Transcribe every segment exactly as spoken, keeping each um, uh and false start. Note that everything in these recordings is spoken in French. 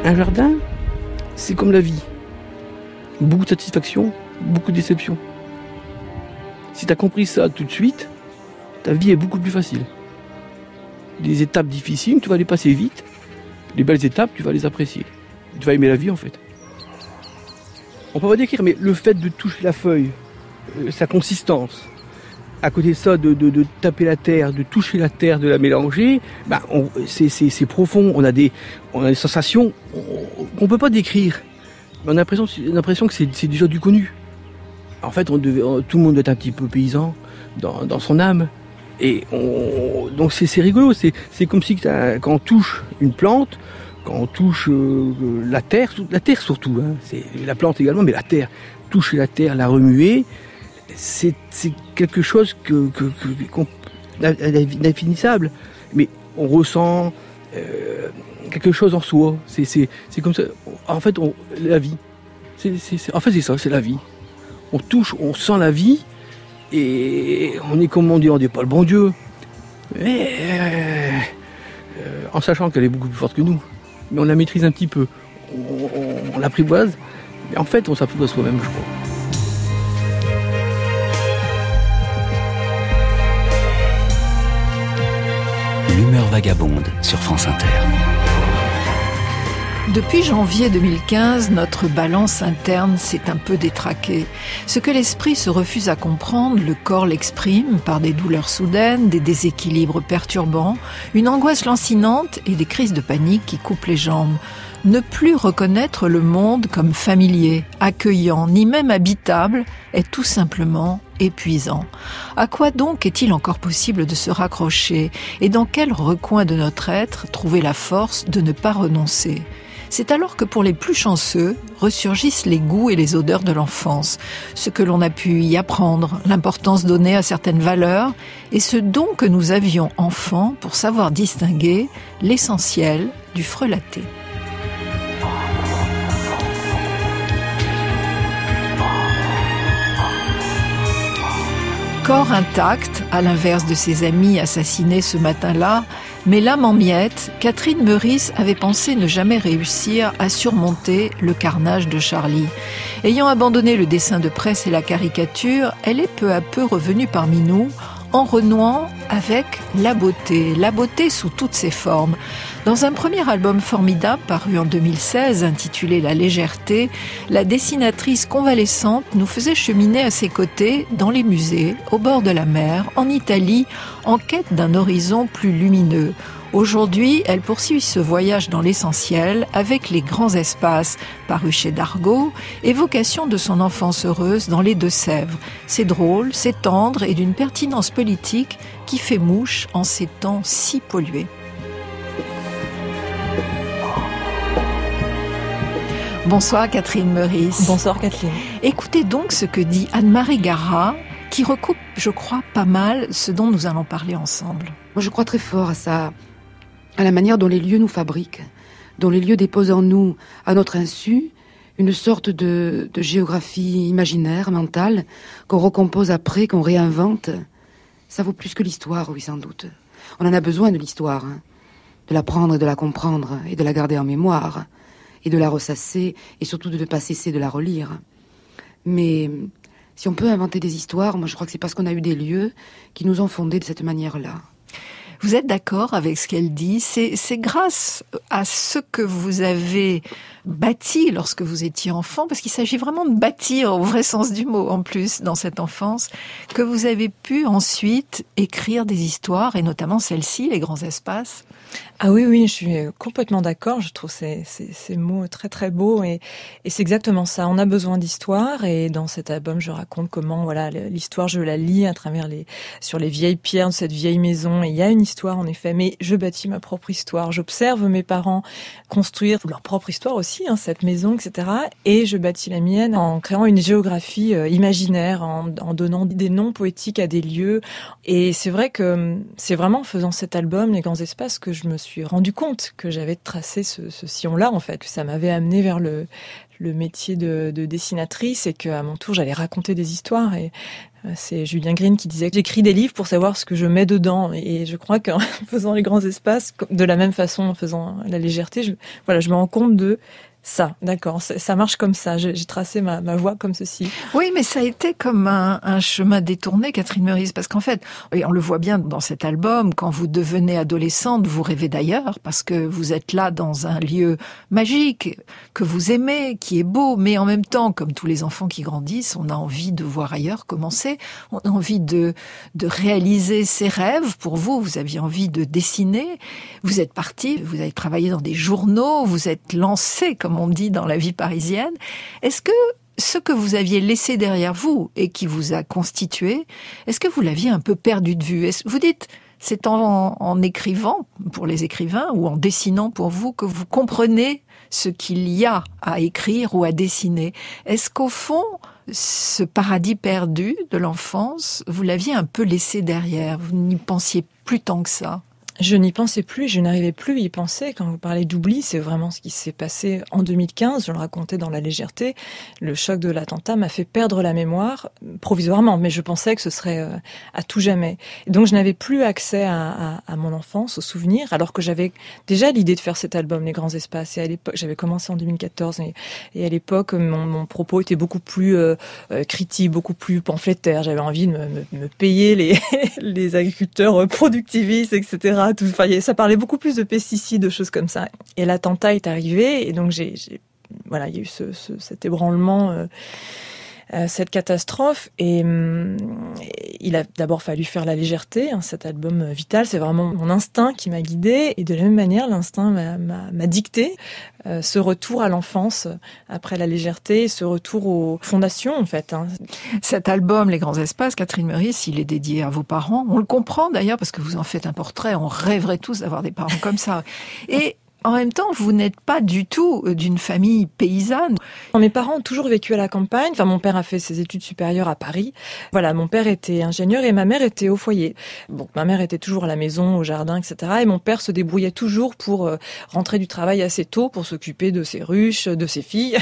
Un jardin, c'est comme la vie. Beaucoup de satisfaction, beaucoup de déception. Si tu as compris ça tout de suite, ta vie est beaucoup plus facile. Les étapes difficiles, tu vas les passer vite. Les belles étapes, tu vas les apprécier. Tu vas aimer la vie, en fait. On peut pas décrire, mais le fait de toucher la feuille, euh, sa consistance, à côté de ça, de, de, de taper la terre, de toucher la terre, de la mélanger, bah, on, c'est, c'est, c'est profond. On a des, on a des sensations on, qu'on peut pas décrire. On a l'impression, on a l'impression que c'est, c'est déjà du connu. En fait, on devait, on, tout le monde doit être un petit peu paysan dans, dans son âme. Et on, donc c'est, c'est rigolo. C'est, c'est comme si quand on touche une plante, quand on touche euh, la terre, la terre surtout, hein, c'est la plante également, mais la terre, toucher la terre, la remuer, c'est, c'est quelque chose que, que, que, qu'on, d'infinissable. Mais on ressent euh, quelque chose en soi. C'est, c'est, c'est comme ça. En fait, on, la vie. C'est, c'est, c'est, en fait, c'est ça, c'est la vie. On touche, on sent la vie, et on est comme on dit, on n'est pas le bon Dieu. Mais euh, euh, en sachant qu'elle est beaucoup plus forte que nous. Mais on la maîtrise un petit peu. On, on, on l'apprivoise. Mais en fait, on s'apprivoise soi-même, je crois. L'humeur vagabonde sur France Inter. Depuis janvier deux mille quinze, notre balance interne s'est un peu détraquée. Ce que l'esprit se refuse à comprendre, le corps l'exprime par des douleurs soudaines, des déséquilibres perturbants, une angoisse lancinante et des crises de panique qui coupent les jambes. Ne plus reconnaître le monde comme familier, accueillant, ni même habitable, est tout simplement épuisant. À quoi donc est-il encore possible de se raccrocher ? Et dans quel recoin de notre être trouver la force de ne pas renoncer ? C'est alors que pour les plus chanceux, ressurgissent les goûts et les odeurs de l'enfance, ce que l'on a pu y apprendre, l'importance donnée à certaines valeurs, et ce don que nous avions enfants pour savoir distinguer l'essentiel du frelaté. Corps intact, à l'inverse de ses amis assassinés ce matin-là, mais l'âme en miettes, Catherine Meurice avait pensé ne jamais réussir à surmonter le carnage de Charlie. Ayant abandonné le dessin de presse et la caricature, elle est peu à peu revenue parmi nous, en renouant avec la beauté, la beauté sous toutes ses formes. Dans un premier album formidable paru en deux mille seize, intitulé La légèreté, la dessinatrice convalescente nous faisait cheminer à ses côtés dans les musées, au bord de la mer, en Italie, en quête d'un horizon plus lumineux. Aujourd'hui, elle poursuit ce voyage dans l'essentiel avec Les grands espaces, paru chez Dargaud, évocation de son enfance heureuse dans les Deux-Sèvres. C'est drôle, c'est tendre et d'une pertinence politique qui fait mouche en ces temps si pollués. Bonsoir Catherine Meurice. Bonsoir Kathleen. Écoutez donc ce que dit Anne-Marie Garat, qui recoupe, je crois, pas mal ce dont nous allons parler ensemble. Moi, je crois très fort à ça, à la manière dont les lieux nous fabriquent, dont les lieux déposent en nous, à notre insu, une sorte de, de géographie imaginaire, mentale, qu'on recompose après, qu'on réinvente. Ça vaut plus que l'histoire, oui, sans doute. On en a besoin de l'histoire, hein, de la prendre et de la comprendre, et de la garder en mémoire, et de la ressasser, et surtout de ne pas cesser de la relire. Mais si on peut inventer des histoires, moi je crois que c'est parce qu'on a eu des lieux qui nous ont fondés de cette manière-là. Vous êtes d'accord avec ce qu'elle dit ? C'est, c'est grâce à ce que vous avez bâti lorsque vous étiez enfant, parce qu'il s'agit vraiment de bâtir au vrai sens du mot en plus dans cette enfance, que vous avez pu ensuite écrire des histoires, et notamment celle-ci, Les grands espaces. Ah oui, oui, je suis complètement d'accord. Je trouve ces, ces, ces mots très très beaux et, et c'est exactement ça. On a besoin d'histoire et dans cet album, je raconte comment voilà l'histoire, je la lis à travers les sur les vieilles pierres de cette vieille maison. Et il y a une histoire en effet, mais je bâtis ma propre histoire. J'observe mes parents construire leur propre histoire aussi, hein, cette maison, et cetera. Et je bâtis la mienne en créant une géographie euh, imaginaire, en, en donnant des noms poétiques à des lieux. Et c'est vrai que c'est vraiment en faisant cet album, Les grands espaces, que je me suis rendu compte que j'avais tracé ce, ce sillon-là, en fait, que ça m'avait amené vers le, le métier de, de dessinatrice et qu'à mon tour, j'allais raconter des histoires. Et c'est Julien Green qui disait que j'écris des livres pour savoir ce que je mets dedans. Et je crois qu'en faisant les grands espaces, de la même façon, en faisant la légèreté, je, voilà, je me rends compte de ça, d'accord, ça marche comme ça, j'ai, j'ai tracé ma, ma voie comme ceci. Oui, mais ça a été comme un, un chemin détourné, Catherine Meurice, parce qu'en fait, et on le voit bien dans cet album, quand vous devenez adolescente, vous rêvez d'ailleurs, parce que vous êtes là dans un lieu magique, que vous aimez, qui est beau, mais en même temps, comme tous les enfants qui grandissent, on a envie de voir ailleurs commencer, on a envie de, de réaliser ses rêves. Pour vous, vous aviez envie de dessiner, vous êtes parti, vous avez travaillé dans des journaux, vous êtes lancé, comme on dit, dans la vie parisienne. Est-ce que ce que vous aviez laissé derrière vous et qui vous a constitué, est-ce que vous l'aviez un peu perdu de vue? Est-ce, vous dites, c'est en, en écrivant pour les écrivains ou en dessinant pour vous que vous comprenez ce qu'il y a à écrire ou à dessiner. Est-ce qu'au fond, ce paradis perdu de l'enfance, vous l'aviez un peu laissé derrière? Vous n'y pensiez plus tant que ça? Je n'y pensais plus, je n'arrivais plus à y penser. Quand vous parlez d'oubli, c'est vraiment ce qui s'est passé en deux mille quinze. Je le racontais dans La Légèreté. Le choc de l'attentat m'a fait perdre la mémoire, provisoirement, mais je pensais que ce serait euh, à tout jamais. Et donc je n'avais plus accès à, à, à mon enfance, aux souvenirs, alors que j'avais déjà l'idée de faire cet album, Les Grands Espaces. Et à l'époque, j'avais commencé en deux mille quatorze, et, et à l'époque, mon, mon propos était beaucoup plus euh, euh, critique, beaucoup plus pamphlétaire. J'avais envie de me, me, me payer les, les agriculteurs productivistes, et cetera. Tout, enfin, ça parlait beaucoup plus de pesticides, de choses comme ça. Et l'attentat est arrivé, et donc j'ai, j'ai voilà, il y a eu ce, ce, cet ébranlement, euh, euh, cette catastrophe, et euh, il a d'abord fallu faire La Légèreté, hein, cet album vital. C'est vraiment mon instinct qui m'a guidée, et de la même manière, l'instinct m'a, m'a, m'a dicté euh, ce retour à l'enfance après La Légèreté, ce retour aux fondations, en fait. Hein. Cet album, Les Grands Espaces, Catherine Meurice, il est dédié à vos parents. On le comprend d'ailleurs, parce que vous en faites un portrait. On rêverait tous d'avoir des parents comme ça. Et en même temps, vous n'êtes pas du tout d'une famille paysanne. Mes parents ont toujours vécu à la campagne. Enfin, mon père a fait ses études supérieures à Paris. Voilà, mon père était ingénieur et ma mère était au foyer. Bon, ma mère était toujours à la maison, au jardin, et cetera. Et mon père se débrouillait toujours pour euh, rentrer du travail assez tôt pour s'occuper de ses ruches, de ses filles.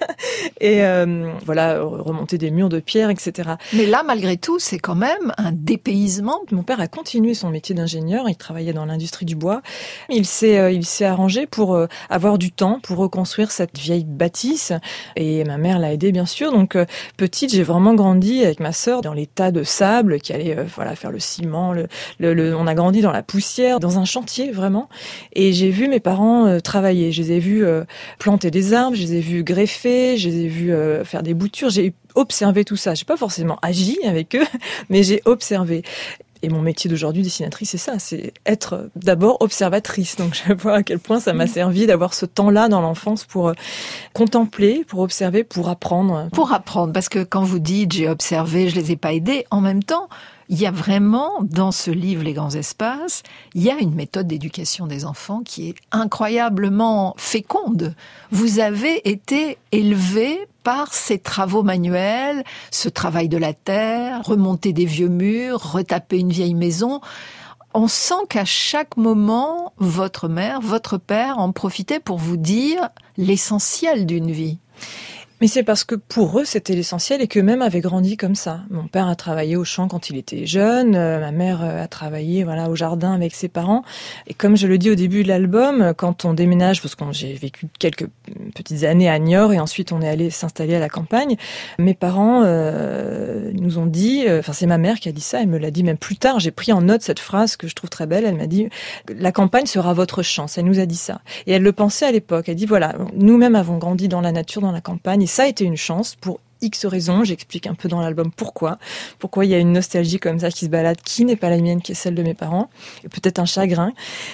et euh, voilà, remonter des murs de pierre, et cetera. Mais là, malgré tout, c'est quand même un dépaysement. Mon père a continué son métier d'ingénieur. Il travaillait dans l'industrie du bois. Il s'est, euh, il s'est arrangé pour euh, avoir du temps pour reconstruire cette vieille bâtisse, et ma mère l'a aidé bien sûr. Donc euh, petite, j'ai vraiment grandi avec ma sœur dans les tas de sable qui allaient euh, voilà faire le ciment. Le, le, le, on a grandi dans la poussière, dans un chantier vraiment. Et j'ai vu mes parents euh, travailler. Je les ai vus euh, planter des arbres, je les ai vus greffer, je les ai vus euh, faire des boutures. J'ai observé tout ça. J'ai pas forcément agi avec eux, mais j'ai observé. Et mon métier d'aujourd'hui, dessinatrice, c'est ça, c'est être d'abord observatrice. Donc je vois à quel point ça m'a servi d'avoir ce temps-là dans l'enfance pour contempler, pour observer, pour apprendre. Pour apprendre, parce que quand vous dites j'ai observé, je les ai pas aidés, en même temps, il y a vraiment, dans ce livre, Les Grands Espaces, il y a une méthode d'éducation des enfants qui est incroyablement féconde. Vous avez été élevé par ces travaux manuels, ce travail de la terre, remonter des vieux murs, retaper une vieille maison. On sent qu'à chaque moment, votre mère, votre père en profitaient pour vous dire l'essentiel d'une vie. Mais c'est parce que pour eux, c'était l'essentiel et qu'eux-mêmes avaient grandi comme ça. Mon père a travaillé au champ quand il était jeune, euh, ma mère a travaillé voilà au jardin avec ses parents. Et comme je le dis au début de l'album, quand on déménage, parce que j'ai vécu quelques petites années à Niort et ensuite on est allé s'installer à la campagne, mes parents euh, nous ont dit, enfin euh, c'est ma mère qui a dit ça, elle me l'a dit même plus tard, j'ai pris en note cette phrase que je trouve très belle, elle m'a dit « La campagne sera votre chance », elle nous a dit ça. Et elle le pensait à l'époque, elle dit voilà, nous-mêmes avons grandi dans la nature, dans la campagne, et ça a été une chance pour X raisons. J'explique un peu dans l'album pourquoi. Pourquoi il y a une nostalgie comme ça qui se balade, qui n'est pas la mienne, qui est celle de mes parents. Et peut-être un chagrin.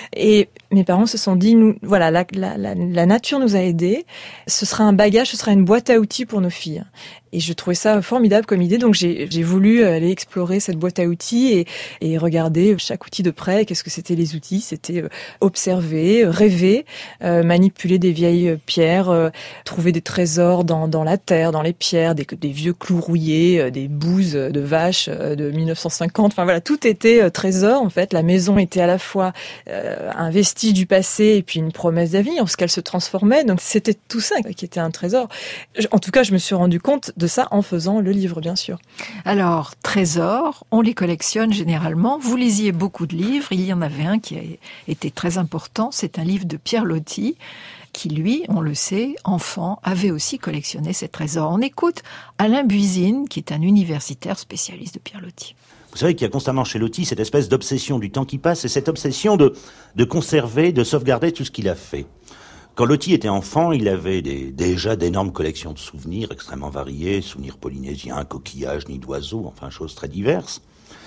Et mes parents se sont dit, nous, voilà, la, la, la, la nature nous a aidés. Ce sera un bagage, ce sera une boîte à outils pour nos filles. Et je trouvais ça formidable comme idée, donc j'ai, j'ai voulu aller explorer cette boîte à outils et, et regarder chaque outil de près. Qu'est-ce que c'était les outils ? C'était observer, rêver, euh, manipuler des vieilles pierres, euh, trouver des trésors dans, dans la terre, dans les pierres, des, des vieux clous rouillés, des bouses de vaches de mille neuf cent cinquante. Enfin voilà, tout était euh, trésor en fait. La maison était à la fois euh, un vestige du passé et puis une promesse d'avenir, parce qu'elle se transformait. Donc c'était tout ça qui était un trésor. En tout cas, je me suis rendu compte de ça en faisant le livre, bien sûr. Alors, trésors, on les collectionne généralement. Vous lisiez beaucoup de livres. Il y en avait un qui a été très important. C'est un livre de Pierre Loti, qui lui, on le sait, enfant, avait aussi collectionné ces trésors. On écoute Alain Buisine, qui est un universitaire spécialiste de Pierre Loti. Vous savez qu'il y a constamment chez Loti cette espèce d'obsession du temps qui passe et cette obsession de, de conserver, de sauvegarder tout ce qu'il a fait. Quand Loti était enfant, il avait des, déjà d'énormes collections de souvenirs extrêmement variés, souvenirs polynésiens, coquillages, nids d'oiseaux, enfin choses très diverses.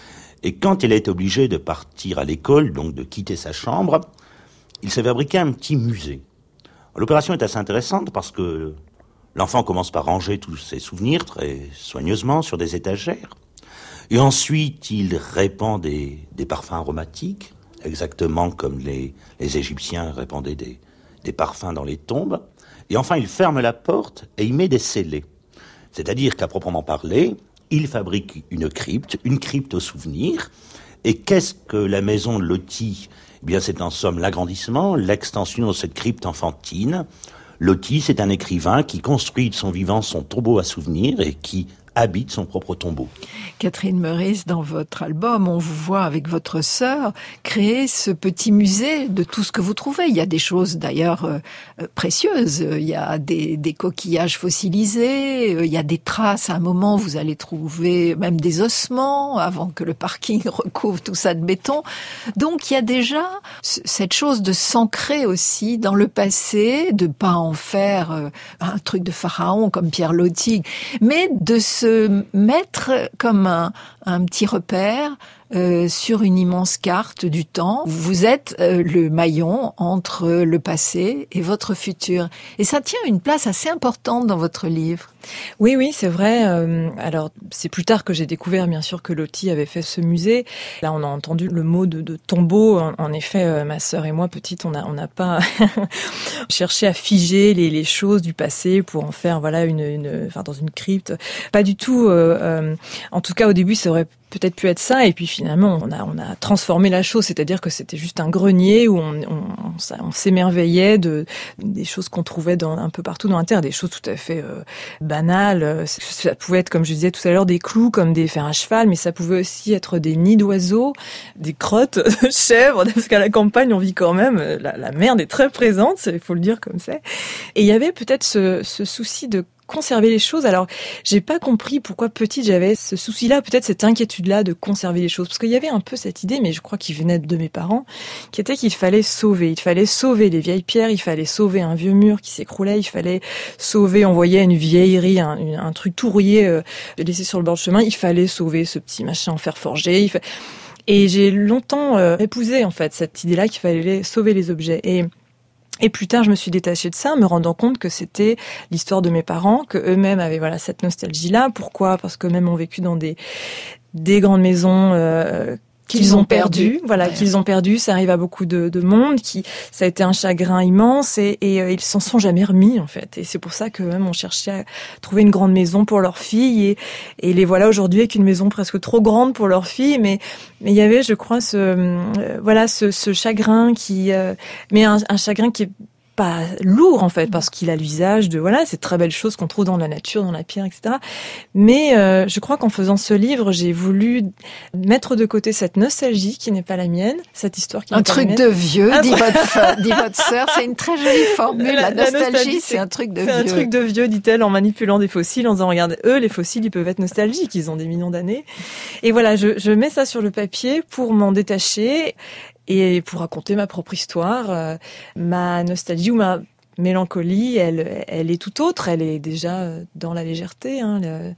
Et quand il a été obligé de partir à l'école, donc de quitter sa chambre, il s'est fabriqué un petit musée. L'opération est assez intéressante parce que l'enfant commence par ranger tous ses souvenirs très soigneusement sur des étagères. Et ensuite, il répand des, des parfums aromatiques, exactement comme les, les Égyptiens répandaient des, des parfums dans les tombes. Et enfin, il ferme la porte et il met des scellés. C'est-à-dire qu'à proprement parler, il fabrique une crypte, une crypte aux souvenirs. Et qu'est-ce que la maison de Loti ? Eh bien, c'est en somme l'agrandissement, l'extension de cette crypte enfantine. Loti, c'est un écrivain qui construit de son vivant son tombeau à souvenirs et qui habite son propre tombeau. Catherine Meurice, dans votre album, on vous voit avec votre sœur créer ce petit musée de tout ce que vous trouvez. Il y a des choses d'ailleurs euh, précieuses. Il y a des, des coquillages fossilisés, il y a des traces. À un moment, vous allez trouver même des ossements avant que le parking recouvre tout ça de béton. Donc il y a déjà cette chose de s'ancrer aussi dans le passé, de pas en faire euh, un truc de pharaon comme Pierre Loti, mais de se se mettre comme un, un petit repère euh, sur une immense carte du temps. Vous êtes euh, le maillon entre le passé et votre futur. Et ça tient une place assez importante dans votre livre. Oui, oui, c'est vrai. Euh, alors, c'est plus tard que j'ai découvert, bien sûr, que Loti avait fait ce musée. Là, on a entendu le mot de, de tombeau. En, en effet, euh, ma sœur et moi, petite, on n'a on n'a pas cherché à figer les, les choses du passé pour en faire, voilà, une, une, enfin, dans une crypte. Pas du tout. Euh, euh, en tout cas, au début, ça aurait peut-être pu être ça, et puis finalement on a on a transformé la chose, c'est-à-dire que c'était juste un grenier où on on, on, on s'émerveillait de des choses qu'on trouvait dans un peu partout dans la terre, des choses tout à fait euh, banales. Ça pouvait être, comme je disais tout à l'heure, des clous comme des fers à cheval, mais ça pouvait aussi être des nids d'oiseaux, des crottes de chèvres, parce qu'à la campagne on vit quand même, la, la merde est très présente, il faut le dire comme ça. Et il y avait peut-être ce, ce souci de conserver les choses. Alors, j'ai pas compris pourquoi petite j'avais ce souci-là, peut-être cette inquiétude-là de conserver les choses, parce qu'il y avait un peu cette idée, mais je crois qu'il venait de mes parents, qui était qu'il fallait sauver, il fallait sauver les vieilles pierres, il fallait sauver un vieux mur qui s'écroulait, il fallait sauver, on voyait une vieillerie, un, un truc tout rouillé euh, laissé sur le bord du chemin, il fallait sauver ce petit machin en fer forgé. Il fa... Et j'ai longtemps euh, épousé en fait cette idée-là qu'il fallait sauver les objets. Et Et plus tard, je me suis détachée de ça, me rendant compte que c'était l'histoire de mes parents, que eux-mêmes avaient voilà cette nostalgie-là. Pourquoi ? Parce qu'eux-mêmes ont vécu dans des des grandes maisons euh, qu'ils, qu'ils ont perdues. Perdu. Voilà, ouais. qu'ils ont perdues. Ça arrive à beaucoup de, de monde. Qui, ça a été un chagrin immense et, et euh, ils s'en sont jamais remis en fait. Et c'est pour ça qu'eux-mêmes ont cherché à trouver une grande maison pour leur fille et, et les voilà aujourd'hui avec une maison presque trop grande pour leur fille. Mais mais il y avait, je crois, ce euh, voilà ce, ce chagrin qui, euh, mais un, un chagrin qui est pas lourd en fait, parce qu'il a l'usage de voilà ces très belles choses qu'on trouve dans la nature, dans la pierre, et cetera. Mais euh, je crois qu'en faisant ce livre, j'ai voulu mettre de côté cette nostalgie qui n'est pas la mienne, cette histoire qui n'est un pas la mienne. Un truc de vieux, dit votre, dit votre sœur. C'est une très jolie formule. La, la, nostalgie, la nostalgie, c'est, c'est un truc de c'est vieux. C'est un truc de vieux, dit-elle, en manipulant des fossiles, en disant regardez, eux, les fossiles, ils peuvent être nostalgiques, ils ont des millions d'années. Et voilà, je, je mets ça sur le papier pour m'en détacher. Et pour raconter ma propre histoire, euh, ma nostalgie ou ma mélancolie, elle, elle est tout autre. Elle est déjà dans la légèreté. Hein, le,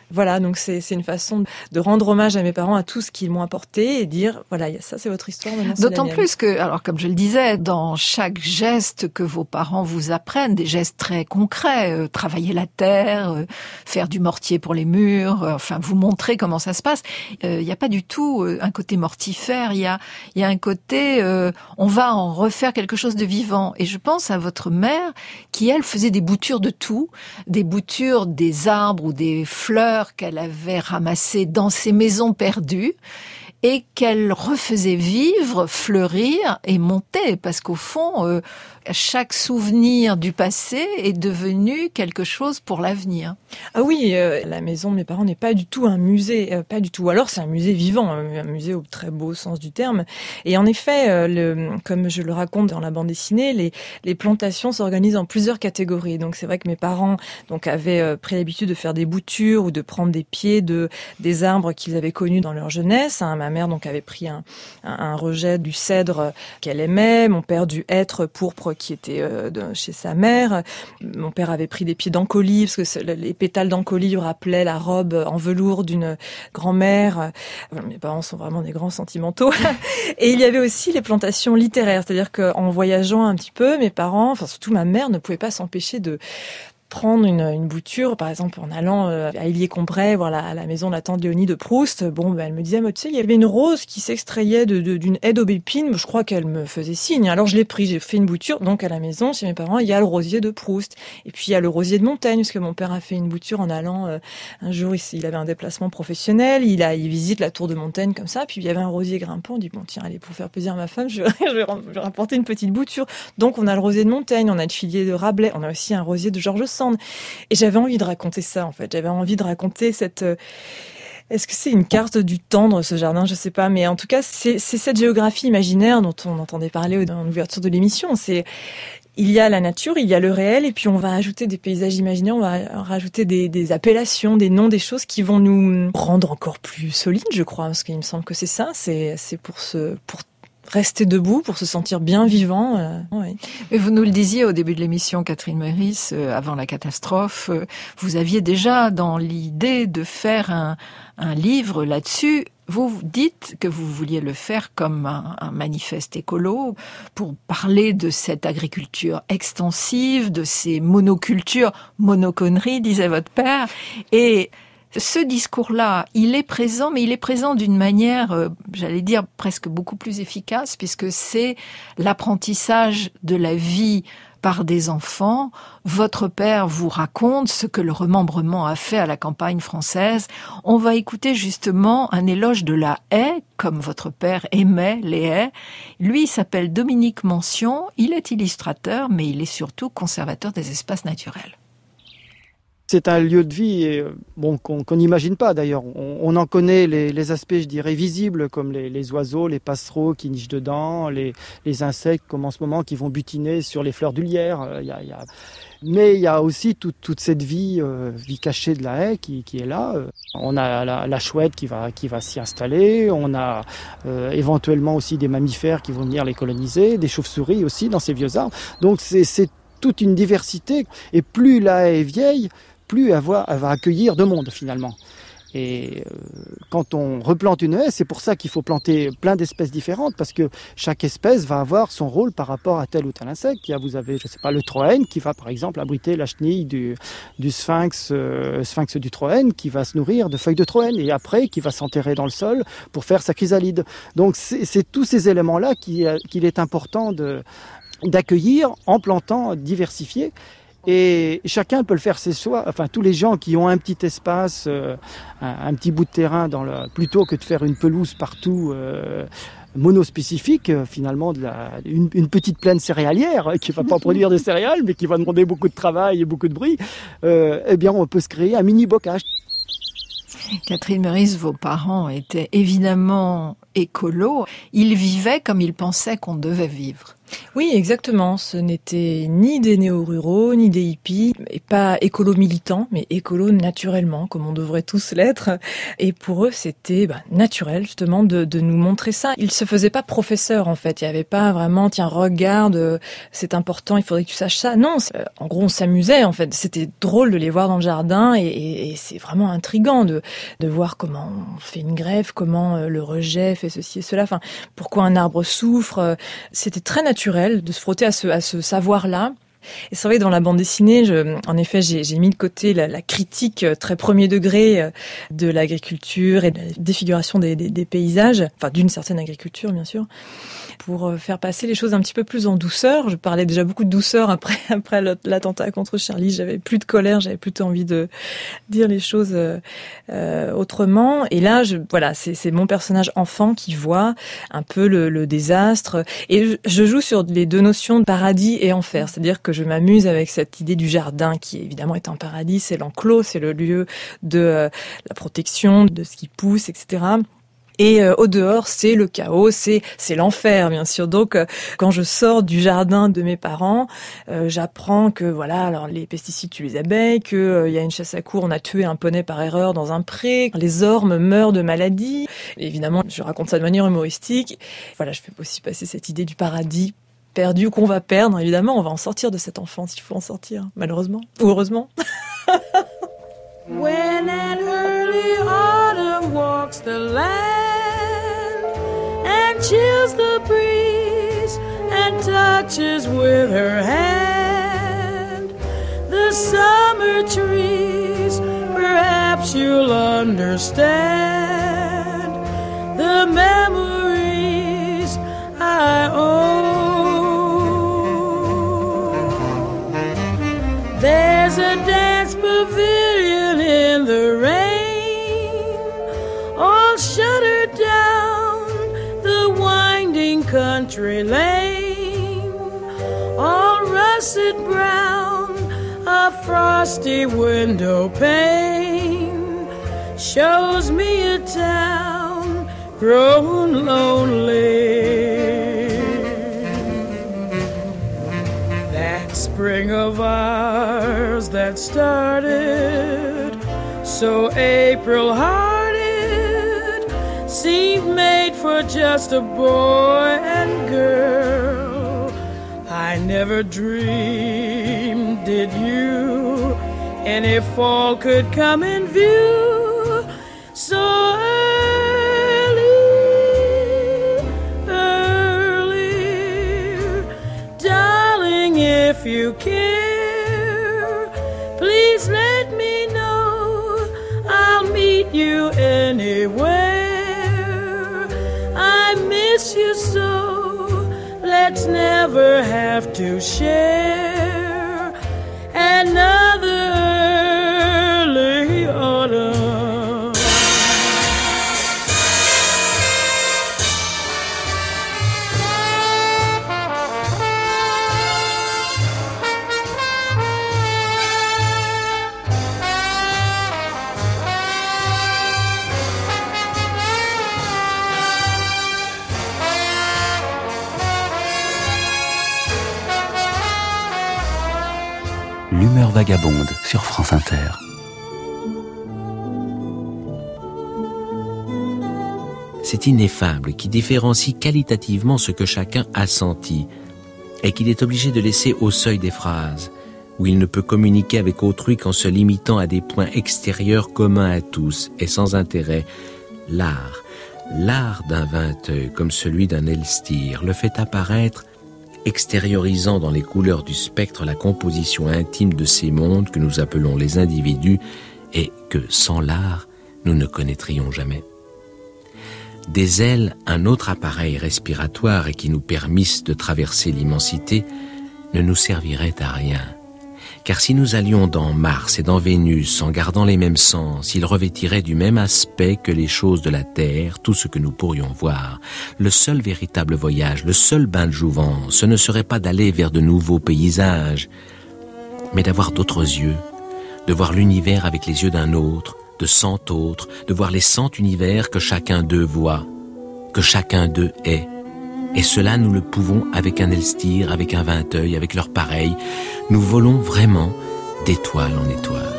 Voilà, donc c'est, c'est une façon de rendre hommage à mes parents, à tout ce qu'ils m'ont apporté et dire, voilà, ça c'est votre histoire, maintenant c'est la D'autant mienne. plus que, alors comme je le disais, dans chaque geste que vos parents vous apprennent, des gestes très concrets, euh, travailler la terre, euh, faire du mortier pour les murs, euh, enfin vous montrer comment ça se passe, il euh, n'y a pas du tout euh, un côté mortifère, il y a, y a un côté, euh, on va en refaire quelque chose de vivant. Et je pense à votre mère qui, elle, faisait des boutures de tout, des boutures des arbres ou des fleurs qu'elle avait ramassées dans ses maisons perdues et qu'elle refaisait vivre, fleurir et monter, parce qu'au fond, euh, chaque souvenir du passé est devenu quelque chose pour l'avenir. Ah oui, euh, la maison de mes parents n'est pas du tout un musée, euh, pas du tout. Alors c'est un musée vivant, un musée au très beau sens du terme. Et en effet, euh, le, comme je le raconte dans la bande dessinée, les, les plantations s'organisent en plusieurs catégories. Donc c'est vrai que mes parents donc avaient euh, pris l'habitude de faire des boutures ou de prendre des pieds de des arbres qu'ils avaient connus dans leur jeunesse. Hein, ma mère donc avait pris un, un, un rejet du cèdre qu'elle aimait, mon père du hêtre pourpre qui était euh, de, chez sa mère. Mon père avait pris des pieds d'encolie, parce que les pétales d'encolie rappelaient la robe en velours d'une grand-mère. Mes parents sont vraiment des grands sentimentaux. Et il y avait aussi les plantations littéraires, c'est-à-dire qu'en voyageant un petit peu, mes parents, enfin surtout ma mère, ne pouvaient pas s'empêcher de prendre une, une bouture, par exemple en allant euh, à Illiers-Combray, voir la, la maison de la tante Léonie de Proust. Bon, ben, elle me disait, tu sais, il y avait une rose qui s'extrayait de, de, d'une haie d'aubépine. Je crois qu'elle me faisait signe. Alors je l'ai pris, j'ai fait une bouture. Donc à la maison, chez mes parents, il y a le rosier de Proust. Et puis il y a le rosier de Montaigne, parce que mon père a fait une bouture en allant. Euh, un jour, il, il avait un déplacement professionnel. Il a, il visite la tour de Montaigne comme ça. Puis il y avait un rosier grimpant. On dit, bon, tiens, allez, pour faire plaisir à ma femme, je vais, je vais, je vais rapporter une petite bouture. Donc on a le rosier de Montaigne, on a le filier de Rabelais, on a aussi un rosier de George Sand. Et j'avais envie de raconter ça, en fait. J'avais envie de raconter cette... Euh, est-ce que c'est une carte du tendre, ce jardin? Je sais pas. Mais en tout cas, c'est, c'est cette géographie imaginaire dont on entendait parler dans l'ouverture de l'émission. C'est... Il y a la nature, il y a le réel, et puis on va ajouter des paysages imaginaires, on va rajouter des, des appellations, des noms, des choses qui vont nous rendre encore plus solides, je crois. Parce qu'il me semble que c'est ça. C'est, c'est pour se... Pour rester debout pour se sentir bien vivant. Euh, oui. Mais vous nous le disiez au début de l'émission, Catherine Meurice, euh, avant la catastrophe, euh, vous aviez déjà dans l'idée de faire un, un livre là-dessus. Vous vous dites que vous vouliez le faire comme un, un manifeste écolo pour parler de cette agriculture extensive, de ces monocultures, monoconneries, disait votre père, et ce discours-là, il est présent, mais il est présent d'une manière, euh, j'allais dire, presque beaucoup plus efficace, puisque c'est l'apprentissage de la vie par des enfants. Votre père vous raconte ce que le remembrement a fait à la campagne française. On va écouter justement un éloge de la haie, comme votre père aimait les haies. Lui, il s'appelle Dominique Mention, il est illustrateur, mais il est surtout conservateur des espaces naturels. C'est un lieu de vie et, bon, qu'on qu'on n'imagine pas d'ailleurs. On, on en connaît les, les aspects, je dirais, visibles, comme les, les oiseaux, les passereaux qui nichent dedans, les, les insectes, comme en ce moment, qui vont butiner sur les fleurs du lierre. Il y a, il y a... Mais il y a aussi toute, toute cette vie, euh, vie cachée de la haie qui, qui est là. On a la, la chouette qui va, qui va s'y installer. On a euh, éventuellement aussi des mammifères qui vont venir les coloniser, des chauves-souris aussi dans ces vieux arbres. Donc c'est, c'est toute une diversité. Et plus la haie est vieille, plus elle va, elle va accueillir de monde finalement. Et euh, quand on replante une haie, c'est pour ça qu'il faut planter plein d'espèces différentes, parce que chaque espèce va avoir son rôle par rapport à tel ou tel insecte. Il y a, vous avez, je sais pas, le troène qui va par exemple abriter la chenille du, du sphinx, euh, sphinx du troène, qui va se nourrir de feuilles de troène, et après qui va s'enterrer dans le sol pour faire sa chrysalide. Donc c'est, c'est tous ces éléments-là qui, qu'il est important de, d'accueillir en plantant diversifié. Et chacun peut le faire chez soi. Enfin, tous les gens qui ont un petit espace, euh, un, un petit bout de terrain, dans le, plutôt que de faire une pelouse partout euh, monospécifique, euh, finalement, de la, une, une petite plaine céréalière qui ne va pas produire de céréales, mais qui va demander beaucoup de travail et beaucoup de bruit, euh, eh bien, on peut se créer un mini-bocage. Catherine Meurice, vos parents étaient évidemment écolos. Ils vivaient comme ils pensaient qu'on devait vivre. Oui, exactement. Ce n'était ni des néo-ruraux, ni des hippies, et pas écolo-militants, mais écolo naturellement, comme on devrait tous l'être. Et pour eux, c'était bah, naturel, justement, de, de nous montrer ça. Ils se faisaient pas professeurs, en fait. Il y avait pas vraiment, tiens, regarde, c'est important, il faudrait que tu saches ça. Non, en gros, on s'amusait, en fait. C'était drôle de les voir dans le jardin, et, et, et c'est vraiment intriguant de, de voir comment on fait une greffe, comment le rejet fait ceci et cela. Enfin, pourquoi un arbre souffre. C'était très naturel. naturel de se frotter à ce, à ce savoir-là. Et c'est vrai que dans la bande dessinée, je, en effet, j'ai, j'ai mis de côté la, la critique très premier degré de l'agriculture et de la défiguration des, des, des paysages, enfin d'une certaine agriculture, bien sûr, pour faire passer les choses un petit peu plus en douceur. Je parlais déjà beaucoup de douceur après, après l'attentat contre Charlie. J'avais plus de colère, j'avais plutôt envie de dire les choses euh, autrement. Et là, je, voilà, c'est, c'est mon personnage enfant qui voit un peu le, le désastre. Et je, je joue sur les deux notions de paradis et enfer. C'est-à-dire que je m'amuse avec cette idée du jardin qui évidemment est un paradis, c'est l'enclos, c'est le lieu de euh, la protection, de ce qui pousse, et cetera. Et euh, au dehors, c'est le chaos, c'est c'est l'enfer, bien sûr. Donc, euh, quand je sors du jardin de mes parents, euh, j'apprends que voilà, alors les pesticides tuent les abeilles, que euh, il y a une chasse à courre, on a tué un poney par erreur dans un pré, les ormes meurent de maladie. Et évidemment, je raconte ça de manière humoristique. Voilà, je fais aussi passer cette idée du paradis perdu qu'on va perdre. Évidemment, on va en sortir de cette enfance, il faut en sortir, malheureusement ou heureusement. When an early autumn walks the land and chills the breeze and touches with her hand the summer trees, perhaps you'll understand the memories I own. There's a dance pavilion in the rain, all shuttered down the winding country lane, all russet brown, a frosty window pane shows me a town grown lonely. That spring of ours that started so April-hearted seemed made for just a boy and girl. I never dreamed, did you, any fall could come in view so early, early. Darling, if you care, please let me know. I'll meet you anywhere. I miss you so. Let's never have to share another early autumn. L'humeur vagabonde sur France Inter. C'est ineffable qui différencie qualitativement ce que chacun a senti et qu'il est obligé de laisser au seuil des phrases, où il ne peut communiquer avec autrui qu'en se limitant à des points extérieurs communs à tous et sans intérêt. L'art, l'art d'un Vinteuil comme celui d'un Elstir le fait apparaître extériorisant dans les couleurs du spectre la composition intime de ces mondes que nous appelons les individus et que, sans l'art, nous ne connaîtrions jamais. Des ailes, un autre appareil respiratoire et qui nous permisse de traverser l'immensité, ne nous servirait à rien. Car si nous allions dans Mars et dans Vénus en gardant les mêmes sens, ils revêtiraient du même aspect que les choses de la Terre, tout ce que nous pourrions voir. Le seul véritable voyage, le seul bain de jouvence, ce ne serait pas d'aller vers de nouveaux paysages, mais d'avoir d'autres yeux, de voir l'univers avec les yeux d'un autre, de cent autres, de voir les cent univers que chacun d'eux voit, que chacun d'eux est, Et cela, nous le pouvons avec un Elstir, avec un Vinteuil, avec leurs pareils. Nous volons vraiment d'étoile en étoile.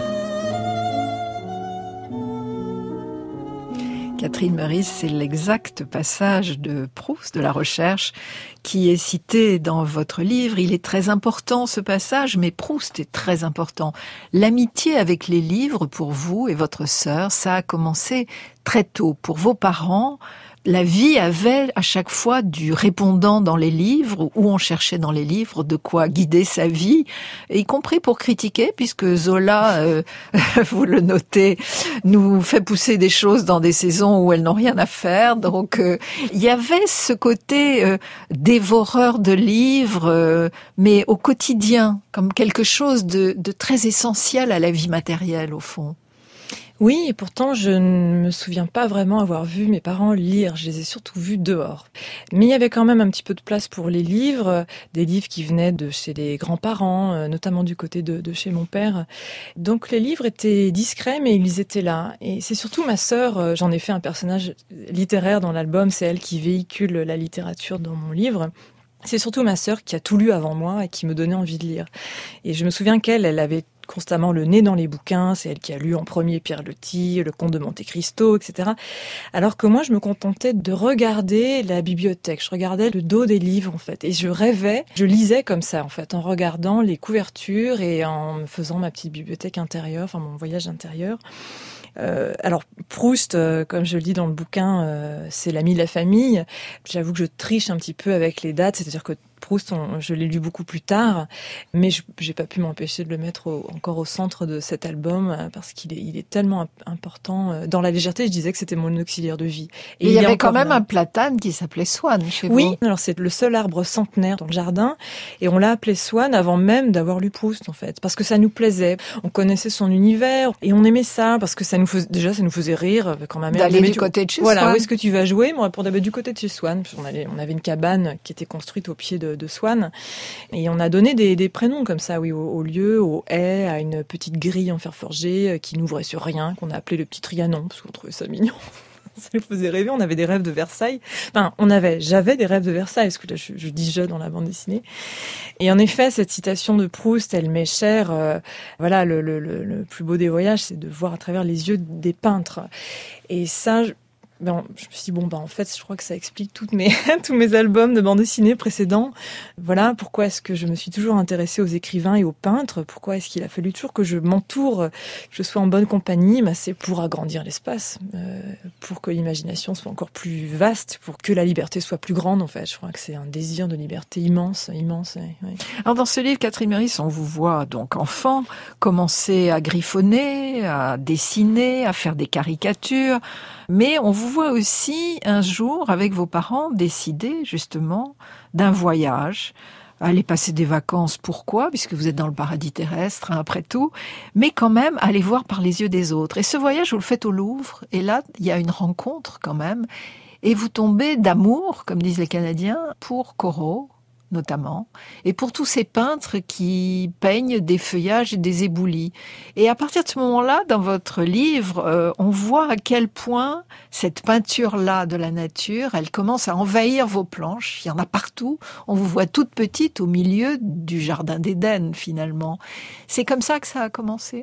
Catherine Meurice, c'est l'exact passage de Proust, de la recherche, qui est cité dans votre livre. Il est très important, ce passage, mais Proust est très important. L'amitié avec les livres, pour vous et votre sœur, ça a commencé très tôt. Pour vos parents, la vie avait à chaque fois du répondant dans les livres, où on cherchait dans les livres de quoi guider sa vie, y compris pour critiquer, puisque Zola, euh, vous le notez, nous fait pousser des choses dans des saisons où elles n'ont rien à faire. Donc, euh, il y avait ce côté euh, dévoreur de livres, euh, mais au quotidien, comme quelque chose de, de très essentiel à la vie matérielle, au fond. Oui, et pourtant, je ne me souviens pas vraiment avoir vu mes parents lire. Je les ai surtout vus dehors. Mais il y avait quand même un petit peu de place pour les livres, des livres qui venaient de chez les grands-parents, notamment du côté de, de chez mon père. Donc les livres étaient discrets, mais ils étaient là. Et c'est surtout ma sœur, j'en ai fait un personnage littéraire dans l'album, c'est elle qui véhicule la littérature dans mon livre. C'est surtout ma sœur qui a tout lu avant moi et qui me donnait envie de lire. Et je me souviens qu'elle, elle avait constamment le nez dans les bouquins, c'est elle qui a lu en premier Pierre Loti, Le Comte de Monte Cristo, et cetera. Alors que moi, je me contentais de regarder la bibliothèque, je regardais le dos des livres en fait, et je rêvais, je lisais comme ça en fait, en regardant les couvertures et en me faisant ma petite bibliothèque intérieure, enfin mon voyage intérieur. Euh, alors Proust, euh, comme je le dis dans le bouquin, euh, c'est l'ami de la famille. J'avoue que je triche un petit peu avec les dates, c'est-à-dire que Proust, on, je l'ai lu beaucoup plus tard, mais je j'ai pas pu m'empêcher de le mettre au, encore au centre de cet album euh, parce qu'il est, il est tellement important. Euh, dans la légèreté, je disais que c'était mon auxiliaire de vie. Et, Et il y avait quand même là. un platane qui s'appelait Swann chez oui, vous. Oui, alors c'est le seul arbre centenaire dans le jardin, et on l'a appelé Swann avant même d'avoir lu Proust en fait, parce que ça nous plaisait. On connaissait son univers et on aimait ça parce que ça nous faisait, déjà ça nous faisait rire quand ma mère d'aller disait, du côté de chez voilà, Swann. Où est-ce que tu vas jouer? Moi, pour d'habitude du côté de chez Swann. On, allait, on avait une cabane qui était construite au pied de, de Swann. Et on a donné des, des prénoms comme ça, oui, au, au lieu, au haie, à une petite grille en fer forgé euh, qui n'ouvrait sur rien, qu'on a appelé le petit Trianon, parce qu'on trouvait ça mignon. Ça nous faisait rêver, on avait des rêves de Versailles. Enfin, on avait, j'avais des rêves de Versailles, parce que là, je, je dis je dans la bande dessinée. Et en effet, cette citation de Proust, elle m'est chère. Euh, voilà, le, le, le, le plus beau des voyages, c'est de voir à travers les yeux des peintres. Et ça... Je, Ben, je me suis dit, bon, ben, en fait, je crois que ça explique toutes mes, tous mes albums de bande dessinée précédents. Voilà, pourquoi est-ce que je me suis toujours intéressée aux écrivains et aux peintres? Pourquoi est-ce qu'il a fallu toujours que je m'entoure, que je sois en bonne compagnie? Ben, c'est pour agrandir l'espace, euh, pour que l'imagination soit encore plus vaste, pour que la liberté soit plus grande, en fait. Je crois que c'est un désir de liberté immense, immense. Ouais, ouais. Alors, dans ce livre, Catherine Meurice, on vous voit donc enfant, commencer à griffonner, à dessiner, à faire des caricatures, mais on vous voit aussi un jour, avec vos parents, décider justement d'un voyage, aller passer des vacances. Pourquoi? Puisque vous êtes dans le paradis terrestre, hein, après tout, mais quand même aller voir par les yeux des autres. Et ce voyage, vous le faites au Louvre, et là, il y a une rencontre quand même, et vous tombez d'amour, comme disent les Canadiens, pour Corot, notamment, et pour tous ces peintres qui peignent des feuillages et des éboulis. Et à partir de ce moment-là, dans votre livre, euh, on voit à quel point cette peinture-là de la nature, elle commence à envahir vos planches. Il y en a partout. On vous voit toute petite au milieu du jardin d'Éden, finalement. C'est comme ça que ça a commencé?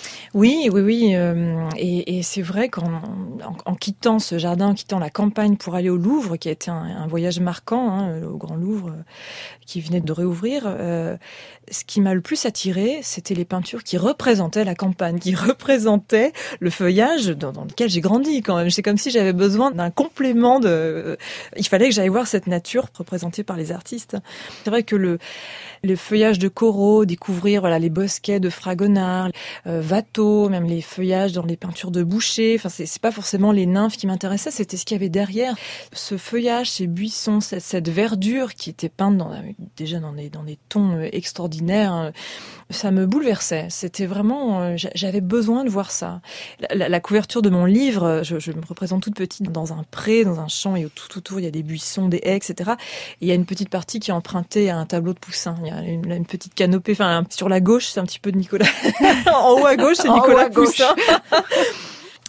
Oui, oui, oui. Euh, et, et c'est vrai qu'en en, en quittant ce jardin, en quittant la campagne pour aller au Louvre, qui a été un, un voyage marquant, hein, au Grand Louvre, euh, qui venait de réouvrir, euh, ce qui m'a le plus attiré, c'était les peintures qui représentaient la campagne, qui représentaient le feuillage dans, dans lequel j'ai grandi quand même. C'est comme si j'avais besoin d'un complément de... Euh, il fallait que j'aille voir cette nature représentée par les artistes. C'est vrai que le, le feuillage de Corot, découvrir voilà les bosquets de Fragonard, euh, Watteau, même les feuillages dans les peintures de Boucher. Enfin, c'est, c'est pas forcément les nymphes qui m'intéressaient, c'était ce qu'il y avait derrière. Ce feuillage, ces buissons, cette, cette verdure qui était peinte dans, déjà dans des, dans des tons extraordinaires, ça me bouleversait. C'était vraiment, j'avais besoin de voir ça. La, la, la couverture de mon livre, je, je me représente toute petite dans un pré, dans un champ, et tout autour il y a des buissons, des haies, et cetera. Et il y a une petite partie qui est empruntée à un tableau de Poussin. Il y a une, une petite canopée, enfin sur la gauche, c'est un petit peu de Nicolas. En haut à gauche, c'est Nicolas Poussin.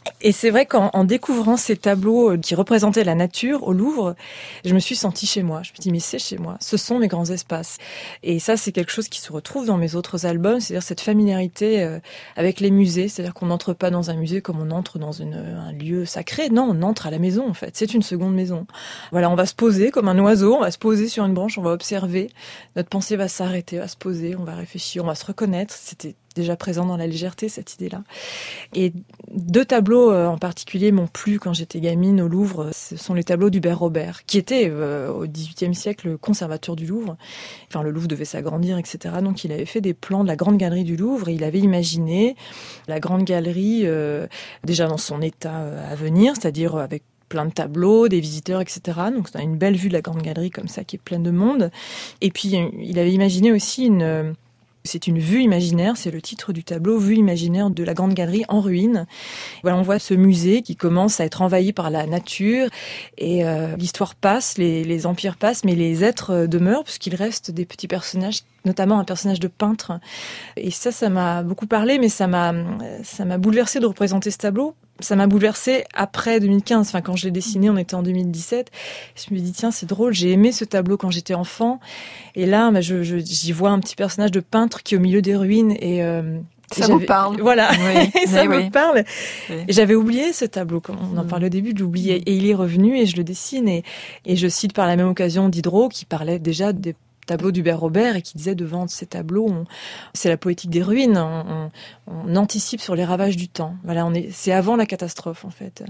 Et c'est vrai qu'en en découvrant ces tableaux qui représentaient la nature au Louvre, je me suis sentie chez moi. Je me dis, mais c'est chez moi. Ce sont mes grands espaces. Et ça, c'est quelque chose qui se retrouve dans mes autres albums, c'est-à-dire cette familiarité avec les musées. C'est-à-dire qu'on n'entre pas dans un musée comme on entre dans une, un lieu sacré. Non, on entre à la maison, en fait. C'est une seconde maison. Voilà, on va se poser comme un oiseau, on va se poser sur une branche, on va observer. Notre pensée va s'arrêter, va se poser, on va réfléchir, on va se reconnaître. C'était déjà présent dans la légèreté, cette idée-là. Et deux tableaux euh, en particulier m'ont plu quand j'étais gamine au Louvre. Ce sont les tableaux d'Hubert Robert, qui était euh, au dix-huitième siècle conservateur du Louvre. Enfin, le Louvre devait s'agrandir, et cetera. Donc, il avait fait des plans de la grande galerie du Louvre et il avait imaginé la grande galerie euh, déjà dans son état euh, à venir, c'est-à-dire avec plein de tableaux, des visiteurs, et cetera. Donc, on a une belle vue de la grande galerie comme ça, qui est pleine de monde. Et puis, il avait imaginé aussi une... C'est une vue imaginaire, c'est le titre du tableau, vue imaginaire de la Grande Galerie en ruine. Voilà, on voit ce musée qui commence à être envahi par la nature et euh, l'histoire passe, les, les empires passent, mais les êtres demeurent puisqu'il reste des petits personnages, notamment un personnage de peintre. Et ça, ça m'a beaucoup parlé, mais ça m'a, ça m'a bouleversé de représenter ce tableau. Ça m'a bouleversée après deux mille quinze. Enfin, quand je l'ai dessiné, on était en deux mille dix-sept. Je me dis, tiens, c'est drôle, j'ai aimé ce tableau quand j'étais enfant. Et là, bah, je, je, j'y vois un petit personnage de peintre qui est au milieu des ruines. Et, euh, ça et vous parle. Voilà, oui, ça me oui. parle. Oui. Et j'avais oublié ce tableau, quand on en Mm. parlait au début, je l'oubliais. Et il est revenu et je le dessine. Et, et je cite par la même occasion Diderot, qui parlait déjà des tableau d'Hubert Robert et qui disait devant ces tableaux, on, c'est la poétique des ruines, on, on, on anticipe sur les ravages du temps. Voilà, on est, c'est avant la catastrophe en fait.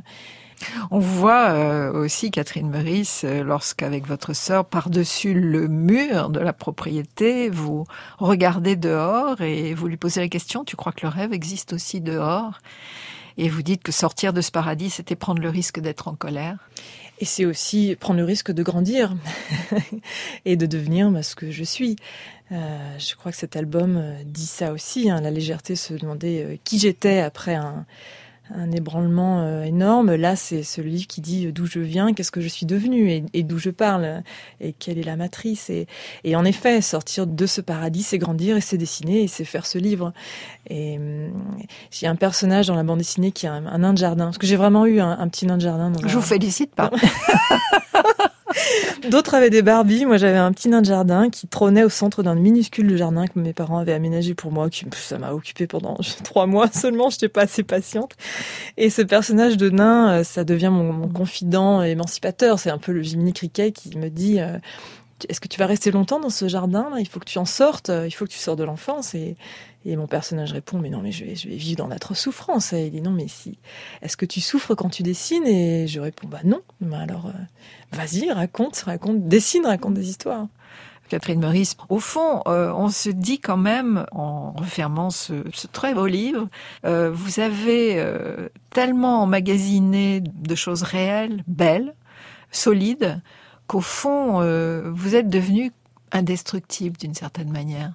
On voit euh, aussi, Catherine Meurice, euh, lorsqu'avec votre sœur, par-dessus le mur de la propriété, vous regardez dehors et vous lui posez la question, tu crois que le rêve existe aussi dehors ? Et vous dites que sortir de ce paradis, c'était prendre le risque d'être en colère. Et c'est aussi prendre le risque de grandir et de devenir bah, ce que je suis. Euh, je crois que cet album dit ça aussi. Hein, la légèreté, se demander euh, qui j'étais après un, un ébranlement euh, énorme. Là, c'est ce livre qui dit d'où je viens, qu'est-ce que je suis devenue et, et d'où je parle et quelle est la matrice. Et, et en effet, sortir de ce paradis, c'est grandir et c'est dessiner et c'est faire ce livre. Et euh, il y a un personnage dans la bande dessinée qui a un, un nain de jardin. Parce que j'ai vraiment eu un, un petit nain de jardin. Dans je la... vous félicite pas. D'autres avaient des Barbies. Moi, j'avais un petit nain de jardin qui trônait au centre d'un minuscule jardin que mes parents avaient aménagé pour moi. Qui, ça m'a occupée pendant trois mois seulement. Je n'étais pas assez patiente. Et ce personnage de nain, ça devient mon, mon confident émancipateur. C'est un peu le Jiminy Cricket qui me dit euh, est-ce que tu vas rester longtemps dans ce jardin là ? Il faut que tu en sortes. Il faut que tu sortes de l'enfance. Et, et mon personnage répond mais non, mais je vais, je vais vivre dans l'atroce souffrance. Et il dit non, mais si. Est-ce que tu souffres quand tu dessines ? Et je réponds bah non. Bah alors. Euh, Vas-y, raconte, raconte, dessine, raconte des histoires. Catherine Meurice, au fond, euh, on se dit quand même, en refermant ce, ce très beau livre, euh, vous avez euh, tellement emmagasiné de choses réelles, belles, solides, qu'au fond, euh, vous êtes devenu indestructible d'une certaine manière.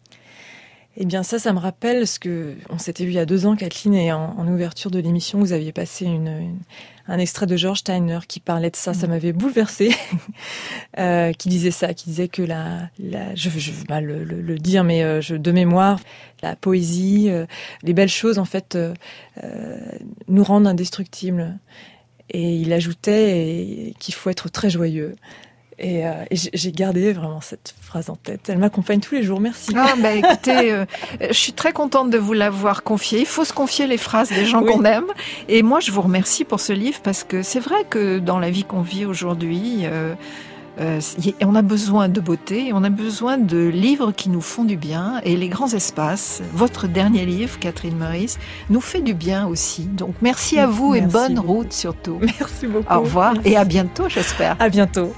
Eh bien ça, ça me rappelle ce que on s'était vu il y a deux ans, Kathleen, et en, en ouverture de l'émission, vous aviez passé une, une, un extrait de George Steiner qui parlait de ça. Ça m'avait bouleversée, euh, qui disait ça, qui disait que la, la je, je vais mal le, le, le dire, mais euh, je, de mémoire, la poésie, euh, les belles choses, en fait, euh, euh, nous rendent indestructibles. Et il ajoutait qu'il faut être très joyeux. Et, euh, et j'ai gardé vraiment cette phrase en tête. Elle m'accompagne tous les jours. Merci. Ah, bah écoutez, euh, je suis très contente de vous l'avoir confiée. Il faut se confier les phrases des gens oui. qu'on aime. Et moi, je vous remercie pour ce livre parce que c'est vrai que dans la vie qu'on vit aujourd'hui, euh, euh, on a besoin de beauté, on a besoin de livres qui nous font du bien. Et Les Grands Espaces, votre dernier livre, Catherine Meurice, nous fait du bien aussi. Donc merci à vous merci et bonne beaucoup. route surtout. Merci beaucoup. Au revoir merci. Et à bientôt, j'espère. À bientôt.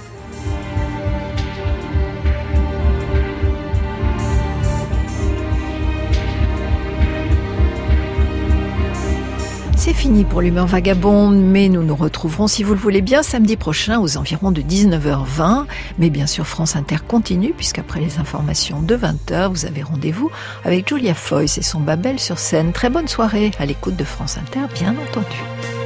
C'est fini pour l'humeur vagabonde, mais nous nous retrouverons, si vous le voulez bien, samedi prochain aux environs de dix-neuf heures vingt. Mais bien sûr, France Inter continue, puisqu'après les informations de vingt heures, vous avez rendez-vous avec Julia Foyce et son Babel sur scène. Très bonne soirée à l'écoute de France Inter, bien entendu.